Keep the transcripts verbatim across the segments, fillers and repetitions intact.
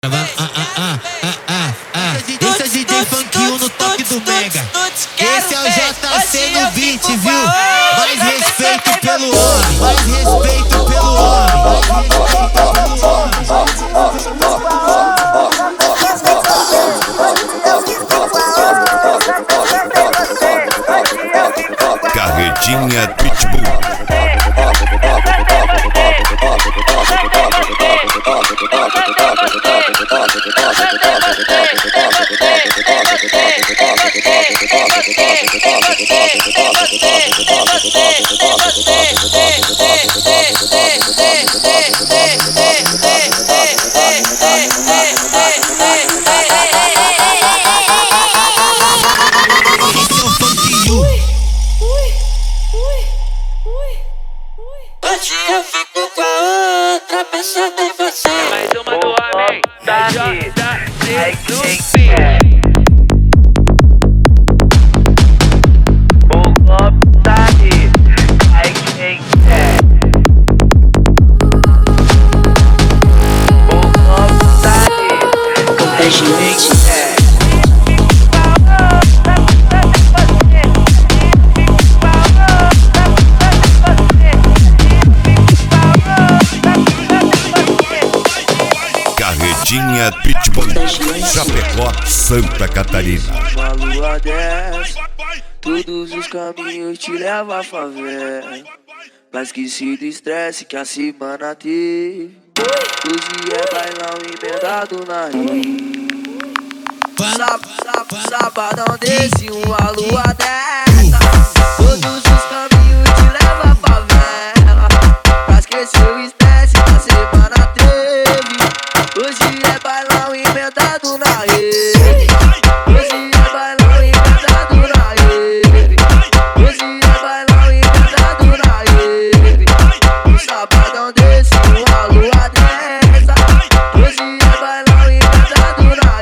Ah, ah, ah, ah, ah, ah. Esse é D J Funk um no toque do Mega. Esse é o J C no beat, viu? Mais respeito pelo homem, mais respeito pelo homem. Carretinha Pitbull. Hoje eu fico com a outra pensando em você. Mais uma do homem, da J C do beat. O golpe tá aí, aí quem quer. O golpe tá aí, aí quem quer. Carretinha Pitbull, Chapecó, Santa Catarina. Uma lua dessa, todos os caminhos te levam à favela. Pra esquecer do estresse que a semana teve. Hoje é bailão emendado na rede. Sábado, sábado, sabadão desse, uma lua dessa. Todos os caminhos te levam à favela. Pra esquecer o estresse que a semana teve. Hoje é bailão inventado na rede. Hoje é bailão inventado na rede. Hoje é bailão inventado na rede. Um sabadão desse, uma lua dessa. Hoje é bailão inventado na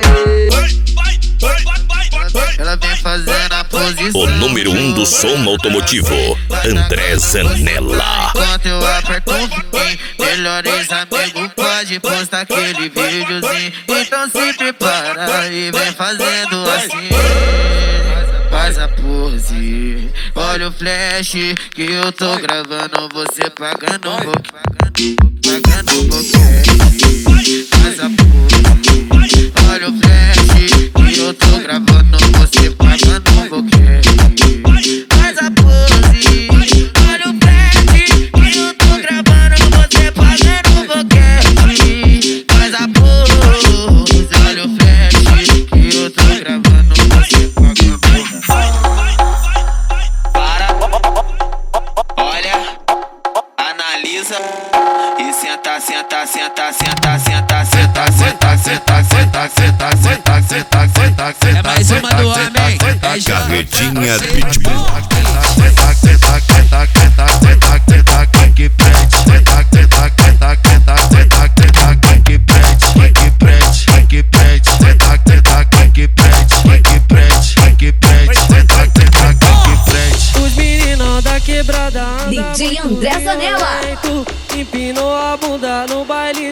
rede. Ela vem fazendo a posição. O número um do som automotivo, André Zanella. Enquanto eu aperto o fim, melhores amigos pode postar aquele videozinho. Então se prepara e vem fazendo assim. Faz a pose, olha o flash que eu tô gravando. Você pagando um pouquinho, pagando um pouquinho. Faz a pose, olha o flash que eu tô gravando. Você pagando um pouquinho. Faz a pose, olha o flash que eu tô gravando. Você pagando um pouquinho. Faz a pose, olha o flash que eu tô gravando. Você pagando um pouquinho. Para, olha, analisa e senta, senta, senta, senta, senta, senta, senta, senta, senta, senta, senta, senta, senta, senta. É mais uma do homem, é Carretinha Pitbull. Senta, senta, senta, senta, senta, senta.